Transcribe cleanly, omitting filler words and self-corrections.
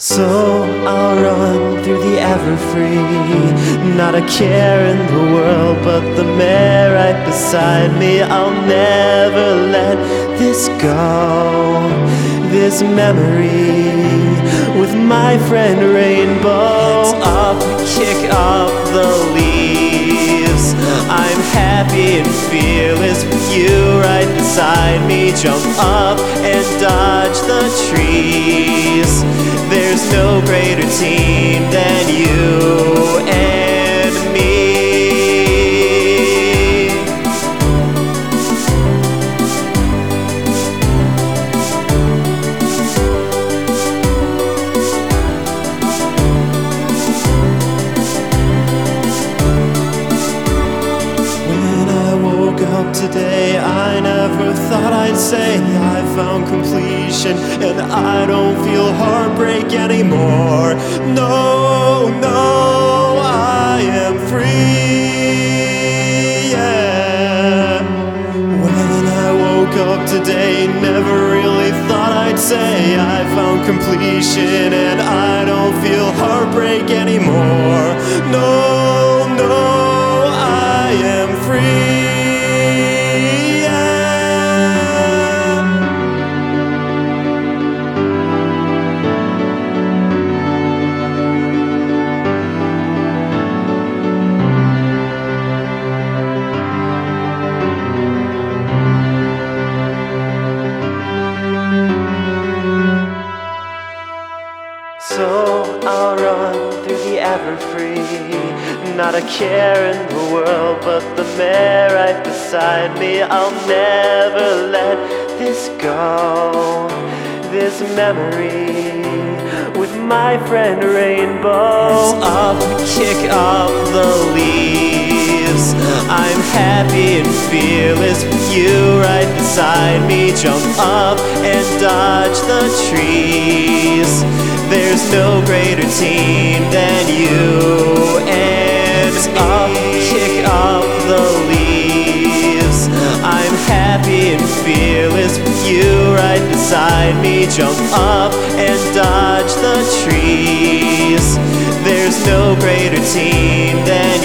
So I'll run through the Everfree, not a care in the world but the mare right beside me. I'll never let this go, this memory with my friend Rainbow. Hands up, kick up the leaves, I'm happy and fearless with you right beside me. Jump up and dodge the trees, there's no greater team than you and me. When I woke up today, I never thought I'd say I found completion and I don't feel heartbreak anymore. No, no, I am free, yeah. When I woke up today, never really thought I'd say I found completion and I don't feel heartbreak anymore. No, no, I am free. So I'll run through the Everfree, not a care in the world but the mare right beside me. I'll never let this go, this memory with my friend Rainbow. Hands up, kick up the leaves, I'm happy and fearless with you right beside me. Jump up and dodge the trees, there's no greater team than you and me. Up, kick up the leaves, I'm happy and fearless with you right beside me. Jump up and dodge the trees, there's no greater team than